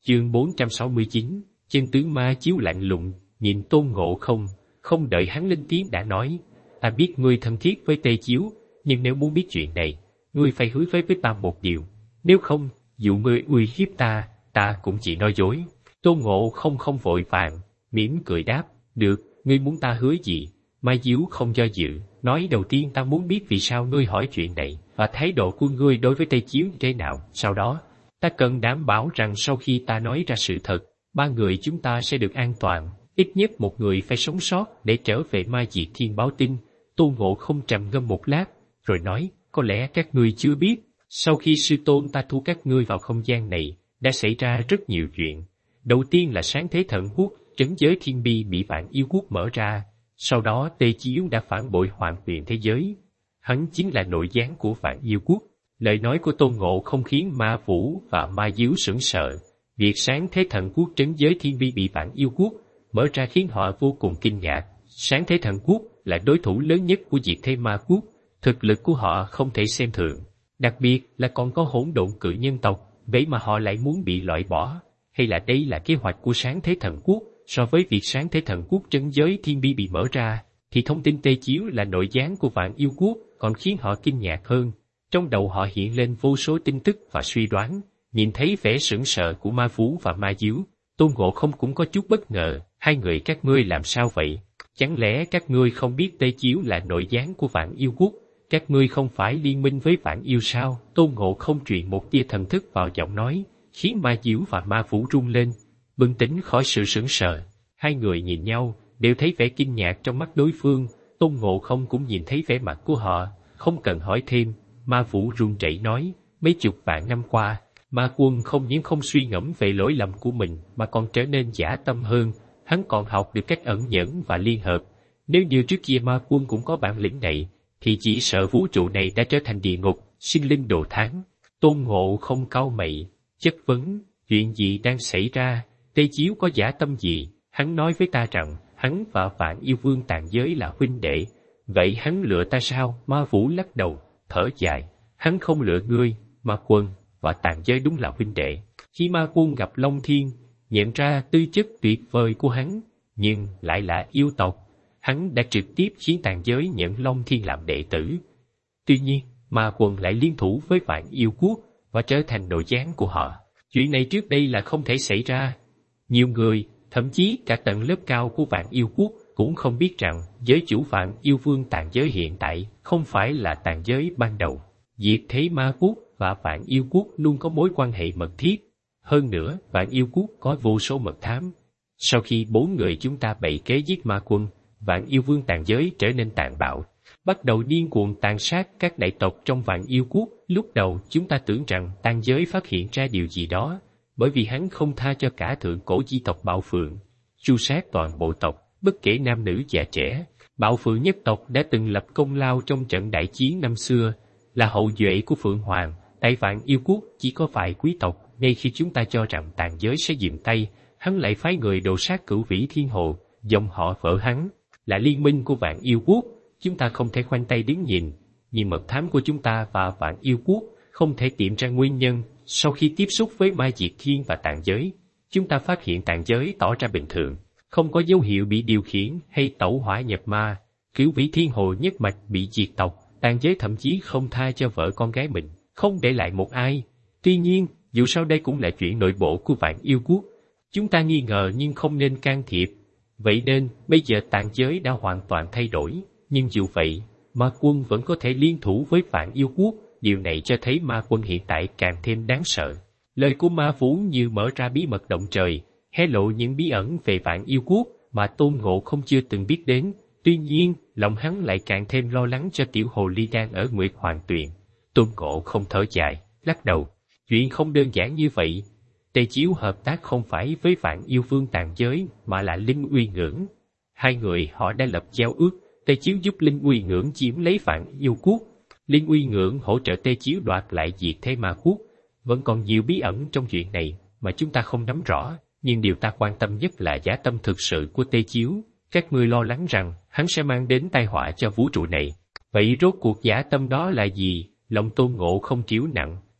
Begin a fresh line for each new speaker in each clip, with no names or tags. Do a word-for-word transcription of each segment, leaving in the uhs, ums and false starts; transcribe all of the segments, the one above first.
Chương bốn trăm sáu mươi chín, chân tướng Ma Chiếu lạnh lùng, nhìn Tôn Ngộ Không, không đợi hắn lên tiếng đã nói, ta biết ngươi thân thiết với Tây Chiếu, nhưng nếu muốn biết chuyện này, ngươi phải hứa với với ta một điều, nếu không, dù ngươi uy hiếp ta, ta cũng chỉ nói dối. Tôn Ngộ Không không vội vàng, mỉm cười đáp, được, ngươi muốn ta hứa gì? Mai Diếu không do dự, nói đầu tiên ta muốn biết vì sao ngươi hỏi chuyện này, và thái độ của ngươi đối với Tây Chiếu thế nào. Sau đó, ta cần đảm bảo rằng sau khi ta nói ra sự thật, ba người chúng ta sẽ được an toàn, ít nhất một người phải sống sót để trở về Mai Diệt Thiên báo tin. Tôn Ngộ Không trầm ngâm một lát, rồi nói, có lẽ các ngươi chưa biết, sau khi sư tôn ta thu các ngươi vào không gian này, đã xảy ra rất nhiều chuyện. Đầu tiên là sáng thế thần quốc, trấn giới thiên bi bị Vạn Yêu Quốc mở ra, sau đó Tây Chiếu đã phản bội hoàng quyền thế giới. Hắn chính là nội gián của Vạn Yêu Quốc. Lời nói của Tôn Ngộ Không khiến Ma Vũ và Ma Diếu sửng sợ. Việc sáng thế thần quốc trấn giới thiên bi bị Vạn Yêu Quốc mở ra khiến họ vô cùng kinh ngạc. Sáng thế thần quốc là đối thủ lớn nhất của Diệt Thế Ma Quốc, thực lực của họ không thể xem thường. Đặc biệt là còn có hỗn độn cự nhân tộc, vậy mà họ lại muốn bị loại bỏ. Hay là đây là kế hoạch của sáng thế thần quốc? So với việc sáng thế thần quốc trấn giới thiên bi bị mở ra, thì thông tin Tây Chiếu là nội gián của Vạn Yêu Quốc còn khiến họ kinh ngạc hơn. Trong đầu họ hiện lên vô số tin tức và suy đoán. Nhìn thấy vẻ sững sờ của Ma Vũ và Ma Diếu, Tôn Ngộ Không cũng có chút bất ngờ. Hai người các ngươi làm sao vậy? Chẳng lẽ các ngươi không biết Tây Chiếu là nội gián của Vạn Yêu Quốc? Các ngươi không phải liên minh với Vạn Yêu sao? Tôn Ngộ Không truyền một tia thần thức vào giọng nói, khiến Ma Diếu và Ma Vũ run lên, bừng tỉnh khỏi sự sững sờ. Hai người nhìn nhau, đều thấy vẻ kinh ngạc trong mắt đối phương. Tôn Ngộ Không cũng nhìn thấy vẻ mặt của họ, không cần hỏi thêm. Ma Vũ run rẩy nói, mấy chục vạn năm qua, Ma Quân không những không suy ngẫm về lỗi lầm của mình mà còn trở nên dã tâm hơn. Hắn còn học được cách ẩn nhẫn và liên hợp. Nếu như trước kia Ma Quân cũng có bản lĩnh này, thì chỉ sợ vũ trụ này đã trở thành địa ngục, sinh linh đồ thán. Tôn Ngộ Không cau mày, chất vấn, chuyện gì đang xảy ra? Tây Chiếu có dã tâm gì? Hắn nói với ta rằng hắn và Vạn Yêu Vương Tàn Giới là huynh đệ, vậy hắn lừa ta sao? Ma Vũ lắc đầu, thở dài, hắn không lừa ngươi. Ma Quân và Tàn Giới đúng là huynh đệ. Khi Ma Quân gặp Long Thiên, nhận ra tư chất tuyệt vời của hắn, nhưng lại là yêu tộc, hắn đã trực tiếp khiến Tàn Giới nhận Long Thiên làm đệ tử. Tuy nhiên, Ma Quân lại liên thủ với Vạn Yêu Quốc và trở thành nội gián của họ. Chuyện này trước đây là không thể xảy ra. Nhiều người, thậm chí cả tầng lớp cao của Vạn Yêu Quốc cũng không biết rằng giới chủ Vạn Yêu Vương Tàn Giới hiện tại không phải là Tàn Giới ban đầu. Diệt Thế Ma Quốc và Vạn Yêu Quốc luôn có mối quan hệ mật thiết. Hơn nữa, Vạn Yêu Quốc có vô số mật thám. Sau khi bốn người chúng ta bày kế giết Ma Quân, Vạn Yêu Vương Tàn Giới trở nên tàn bạo, bắt đầu điên cuồng tàn sát các đại tộc trong Vạn Yêu Quốc. Lúc đầu chúng ta tưởng rằng Tàn Giới phát hiện ra điều gì đó, bởi vì hắn không tha cho cả thượng cổ di tộc Bạo Phượng, tru sát toàn bộ tộc, bất kể nam nữ già trẻ. Bạo Phượng nhất tộc đã từng lập công lao trong trận đại chiến năm xưa, là hậu duệ của Phượng Hoàng. Tại Vạn Yêu Quốc chỉ có vài quý tộc. Ngay khi chúng ta cho rằng Tàn Giới sẽ dừng tay, hắn lại phái người đồ sát Cửu Vĩ Thiên Hồ, dòng họ vợ hắn là liên minh của Vạn Yêu Quốc. Chúng ta không thể khoanh tay đứng nhìn, nhưng mật thám của chúng ta và Vạn Yêu Quốc không thể tìm ra nguyên nhân. Sau khi tiếp xúc với Mai Diệt Thiên và Tàn Giới, chúng ta phát hiện Tàn Giới tỏ ra bình thường, không có dấu hiệu bị điều khiển hay tẩu hỏa nhập ma. Cửu Vĩ Thiên Hồ nhất mạch bị diệt tộc, Tàn Giới thậm chí không tha cho vợ con gái mình, không để lại một ai. Tuy nhiên, dù sao đây cũng là chuyện nội bộ của Vạn Yêu Quốc, chúng ta nghi ngờ nhưng không nên can thiệp. Vậy nên, bây giờ Tàn Giới đã hoàn toàn thay đổi, nhưng dù vậy, Ma Quân vẫn có thể liên thủ với Vạn Yêu Quốc. Điều này cho thấy Ma Quân hiện tại càng thêm đáng sợ. Lời của Ma Vũ như mở ra bí mật động trời, hé lộ những bí ẩn về Vạn Yêu Quốc mà Tôn Ngộ Không chưa từng biết đến. Tuy nhiên, lòng hắn lại càng thêm lo lắng cho tiểu hồ ly đang ở Nguyệt Hoàng Tuyền. Tôn Ngộ Không thở dài, lắc đầu. Chuyện không đơn giản như vậy. Tây Chiếu hợp tác không phải với Vạn Yêu Vương Tàn Giới mà là Linh Uy Ngưỡng. Hai người họ đã lập giao ước, Tây Chiếu giúp Linh Uy Ngưỡng chiếm lấy Vạn Yêu Quốc, Linh Uy Ngưỡng hỗ trợ Tây Chiếu đoạt lại Diệt Thế Ma Quốc. Vẫn còn nhiều bí ẩn trong chuyện này mà chúng ta không nắm rõ, nhưng điều ta quan tâm nhất là dã tâm thực sự của Tây Chiếu. Các ngươi lo lắng rằng hắn sẽ mang đến tai họa cho vũ trụ này. Vậy rốt cuộc dã tâm đó là gì? Lòng Tôn Ngộ Không triểu nặng,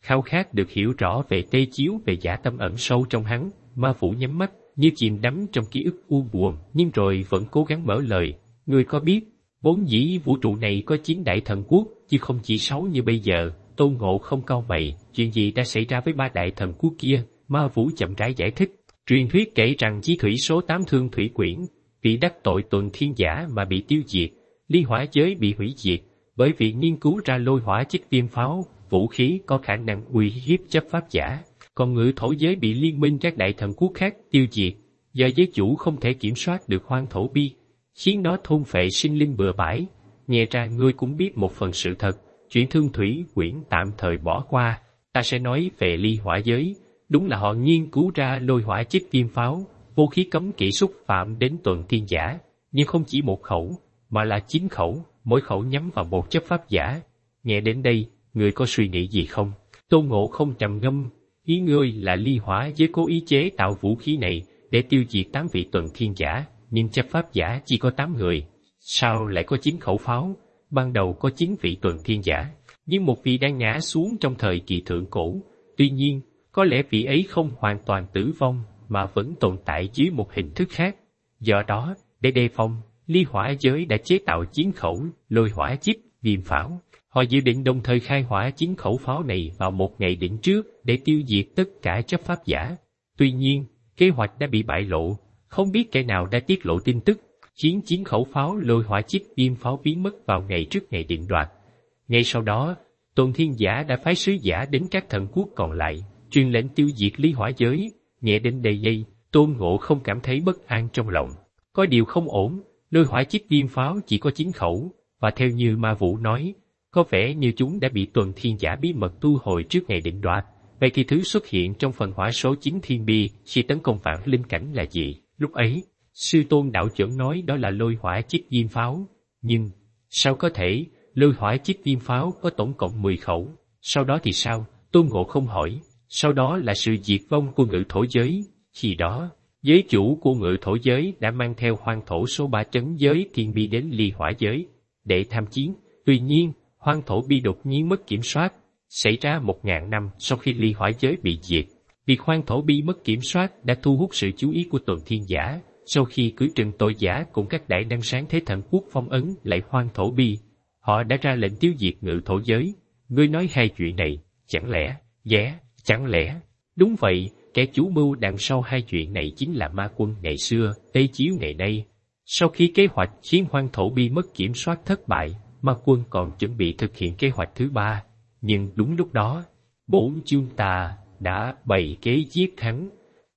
khao khát được hiểu rõ về Tê Chiếu, về dã tâm ẩn sâu trong hắn. Ma Vũ nhắm mắt, như chìm đắm trong ký ức u buồn, nhưng rồi vẫn cố gắng mở lời. Ngươi có biết, vốn dĩ vũ trụ này có chín đại thần quốc, chứ không chỉ sáu như bây giờ. Tôn Ngộ không cau mày, chuyện gì đã xảy ra với ba đại thần quốc kia? Ma Vũ chậm rãi giải thích. Truyền thuyết kể rằng chí thủy số tám Thương Thủy Quyển, vì đắc tội Tuần Thiên Giả mà bị tiêu diệt, ly hỏa giới bị hủy diệt, bởi vì nghiên cứu ra lôi hỏa chích viêm pháo, vũ khí có khả năng uy hiếp chấp pháp giả. Còn ngự thổ giới bị liên minh các đại thần quốc khác tiêu diệt, do giới chủ không thể kiểm soát được hoang thổ bi, khiến nó thôn phệ sinh linh bừa bãi. Nghe ra ngươi cũng biết một phần sự thật, chuyện Thương Thủy Quyển tạm thời bỏ qua, ta sẽ nói về ly hỏa giới. Đúng là họ nghiên cứu ra lôi hỏa chích viêm pháo, vũ khí cấm kỵ xúc phạm đến Tuần Thiên Giả, nhưng không chỉ một khẩu, mà là chín khẩu, mỗi khẩu nhắm vào một chấp pháp giả. Nghe đến đây, ngươi có suy nghĩ gì không? Tôn Ngộ không trầm ngâm. Ý ngươi là ly hỏa giới cố ý chế tạo vũ khí này để tiêu diệt tám vị Tuần Thiên Giả, nhưng chấp pháp giả chỉ có tám người. Sao lại có chín khẩu pháo? Ban đầu có chín vị Tuần Thiên Giả, nhưng một vị đã ngã xuống trong thời kỳ thượng cổ. Tuy nhiên, có lẽ vị ấy không hoàn toàn tử vong, mà vẫn tồn tại dưới một hình thức khác. Do đó, để đề phòng, ly hỏa giới đã chế tạo chín khẩu lôi hỏa chích viêm pháo. Họ dự định đồng thời khai hỏa chín khẩu pháo này vào một ngày định trước để tiêu diệt tất cả chấp pháp giả. Tuy nhiên, kế hoạch đã bị bại lộ, không biết kẻ nào đã tiết lộ tin tức, khiến chín khẩu pháo lôi hỏa chích viêm pháo biến mất vào ngày trước ngày định đoạt. Ngay sau đó, Tuần Thiên Giả đã phái sứ giả đến các thần quốc còn lại, truyền lệnh tiêu diệt ly hỏa giới. Nghe đến đây dây, Tôn Ngộ không cảm thấy bất an trong lòng. Có điều không ổn, lôi hỏa chích viêm pháo chỉ có chín khẩu, và theo như Ma Vũ nói, có vẻ như chúng đã bị Tuần Thiên Giả bí mật thu hồi trước ngày định đoạt. Vậy thì thứ xuất hiện trong phần hỏa số chín thiên bi khi tấn công vạn linh cảnh là gì? Lúc ấy, Sư Tôn đạo trưởng nói đó là lôi hỏa chích viêm pháo. Nhưng, sao có thể, lôi hỏa chích viêm pháo có tổng cộng mười khẩu? Sau đó thì sao? Tôn Ngộ không hỏi. Sau đó là sự diệt vong của ngự thổ giới. Khi đó, giới chủ của ngự thổ giới đã mang theo hoang thổ số ba trấn giới thiên bi đến ly hỏa giới để tham chiến. Tuy nhiên, hoang thổ bi đột nhiên mất kiểm soát, xảy ra một ngàn năm sau khi ly hỏa giới bị diệt. Việc hoang thổ bi mất kiểm soát đã thu hút sự chú ý của Tuần Thiên Giả. Sau khi cử trừng tội giả cùng các đại năng sáng thế thần quốc phong ấn lại hoang thổ bi, họ đã ra lệnh tiêu diệt ngự thổ giới. Ngươi nói hai chuyện này, chẳng lẽ, ghé, chẳng lẽ? Đúng vậy, kẻ chủ mưu đằng sau hai chuyện này chính là Ma Quân ngày xưa, Tây Chiếu ngày nay. Sau khi kế hoạch khiến hoang thổ bi mất kiểm soát thất bại, Ma Quân còn chuẩn bị thực hiện kế hoạch thứ ba. Nhưng đúng lúc đó, bổn chương ta đã bày kế giết hắn.